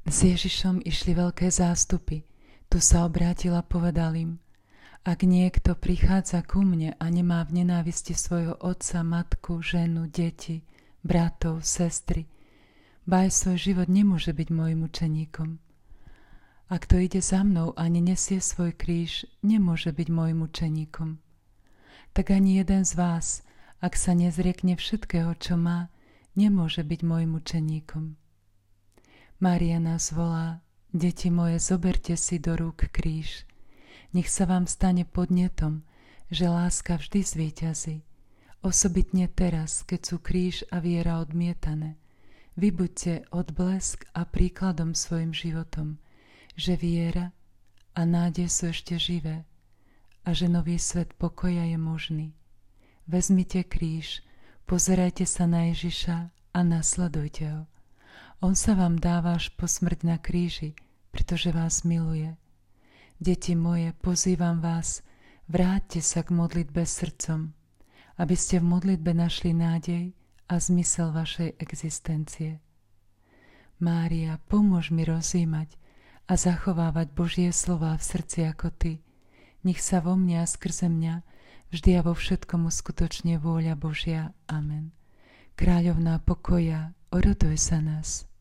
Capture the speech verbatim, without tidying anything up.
S Ježišom išli veľké zástupy. Tu sa obrátil a povedal im: Ak niekto prichádza ku mne a nemá v nenávisti svojho otca, matku, ženu, deti, bratov, sestry, ba aj svoj život, nemôže byť môjim učeníkom. A kto ide za mnou a nenesie svoj kríž, nemôže byť môjim učeníkom. Tak ani jeden z vás, ak sa nezriekne všetkého, čo má, nemôže byť môjim učeníkom. Mária nás volá: Deti moje, zoberte si do rúk kríž. Nech sa vám stane podnetom, že láska vždy zvíťazí. Osobitne teraz, keď sú kríž a viera odmietané. Vy buďte odblesk a príkladom svojim životom, že viera a nádej sú ešte živé a že nový svet pokoja je možný. Vezmite kríž, pozerajte sa na Ježiša a nasledujte ho. On sa vám dáva až po smrť na kríži, pretože vás miluje. Deti moje, pozývam vás, vráťte sa k modlitbe srdcom, aby ste v modlitbe našli nádej a zmysel vašej existencie. Mária, pomôž mi rozjímať a zachovávať Božie slová v srdci ako Ty. Nech sa vo mne a skrze mňa vždy a vo všetkom uskutočne vôľa Božia. Amen. Kráľovná pokoja, oroduj za nás.